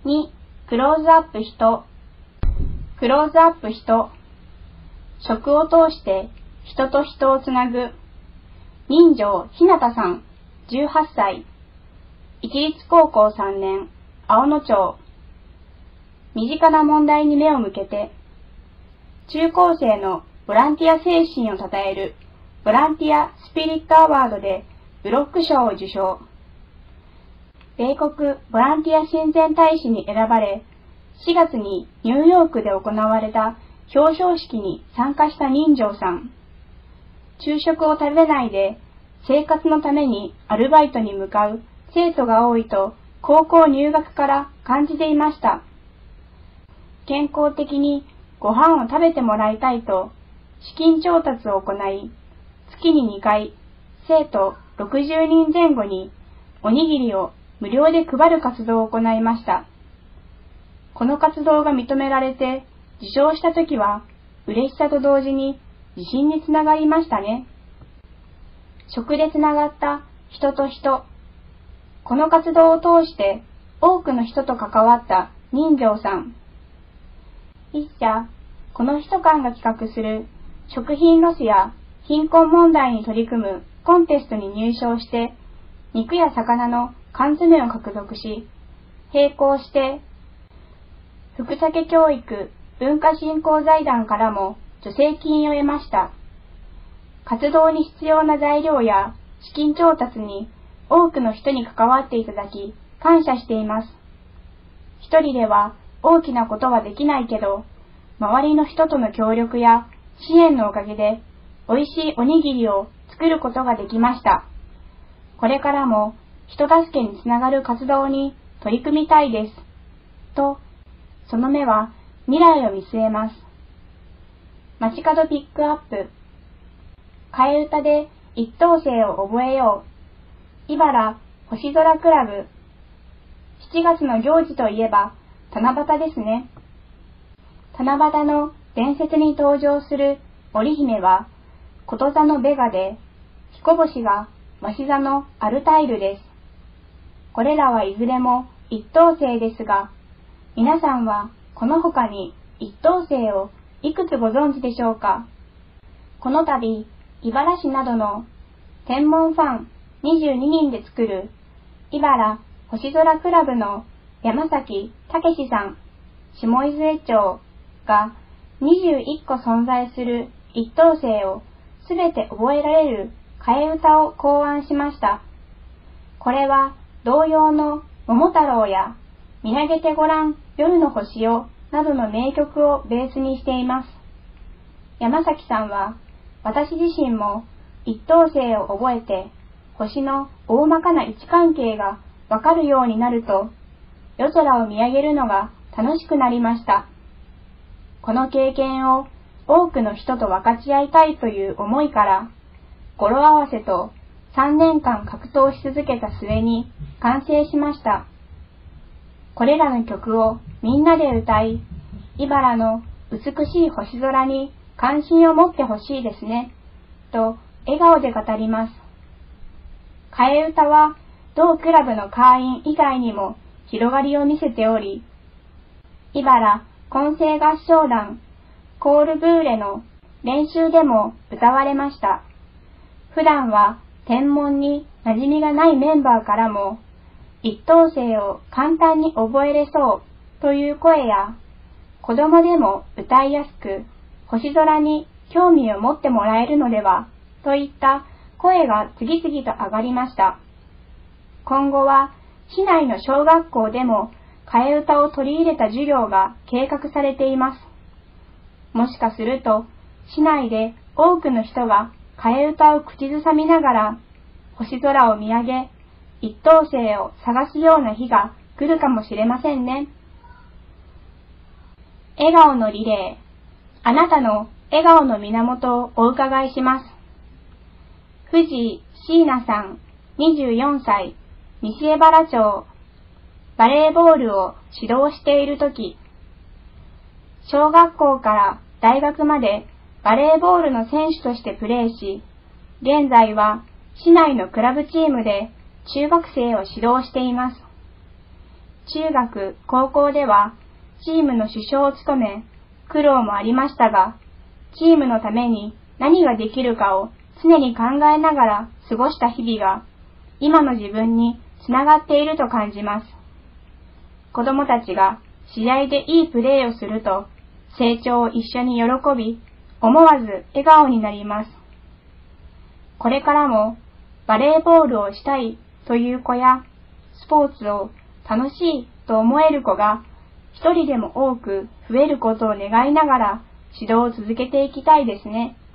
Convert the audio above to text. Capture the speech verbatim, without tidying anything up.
に、クローズアップ人。クローズアップ人。食を通して人と人をつなぐ。人情ひなたさん、じゅうはっさい。市立高校さんねん、青野町。身近な問題に目を向けて、中高生のボランティア精神を称えるボランティアスピリットアワードでブロック賞を受賞。米国ボランティア親善大使に選ばれ、しがつにニューヨークで行われた表彰式に参加した人情さん。昼食を食べないで生活のためにアルバイトに向かう生徒が多いと高校入学から感じていました。健康的にご飯を食べてもらいたいと資金調達を行い、月ににかい生徒ろくじゅうにんぜん後におにぎりを無料で配る活動を行いました。この活動が認められて受賞したときは嬉しさと同時に自信につながりましたね。食でつながった人と人。この活動を通して多くの人と関わった人情さん。一社、この人間が企画する食品ロスや貧困問題に取り組むコンテストに入賞して、肉や魚の缶詰を獲得し、並行して福武教育文化振興財団からも助成金を得ました。活動に必要な材料や資金調達に多くの人に関わっていただき感謝しています。一人では大きなことはできないけど、周りの人との協力や支援のおかげで美味しいおにぎりを作ることができました。これからも人助けにつながる活動に取り組みたいです。と、その目は未来を見据えます。街角ピックアップ。替え歌で一等星を覚えよう。茨星空クラブ。しちがつの行事といえば七夕ですね。七夕の伝説に登場する織姫はこと座のベガで、彦星が鷲座のアルタイルです。これらはいずれも一等星ですが、皆さんはこの他に一等星をいくつご存知でしょうか。この度、茨市などの天文ファンにじゅうににんで作る茨星空クラブの山崎武さん、下伊豆江町がにじゅういっこ存在する一等星をすべて覚えられる替え歌を考案しました。これは童謡の桃太郎や見上げてごらん夜の星よなどの名曲をベースにしています。山崎さんは私自身も一等星を覚えて星の大まかな位置関係がわかるようになると夜空を見上げるのが楽しくなりました。この経験を多くの人と分かち合いたいという思いから語呂合わせとさんねんかん格闘し続けた末に完成しました。これらの曲をみんなで歌い、茨の美しい星空に関心を持ってほしいですね、と笑顔で語ります。替え歌は同クラブの会員以外にも広がりを見せており、茨混声合唱団コールブーレの練習でも歌われました。普段は天文に馴染みがないメンバーからも、一等星を簡単に覚えれそうという声や、子供でも歌いやすく、星空に興味を持ってもらえるのではといった声が次々と上がりました。今後は市内の小学校でも替え歌を取り入れた授業が計画されています。もしかすると市内で多くの人が替え歌を口ずさみながら星空を見上げ、一等星を探すような日が来るかもしれませんね。笑顔のリレー。あなたの笑顔の源をお伺いします。藤井椎名さん、にじゅうよんさい、西江原町。バレーボールを指導しているとき、小学校から大学までバレーボールの選手としてプレーし、現在は市内のクラブチームで中学生を指導しています。 中学、高校ではチームの主将を務め、苦労もありましたが、チームのために何ができるかを常に考えながら過ごした日々が、今の自分につながっていると感じます。子供たちが試合でいいプレーをすると、成長を一緒に喜び、思わず笑顔になります。これからもバレーボールをしたいという子や、スポーツを楽しいと思える子が一人でも多く増えることを願いながら指導を続けていきたいですね。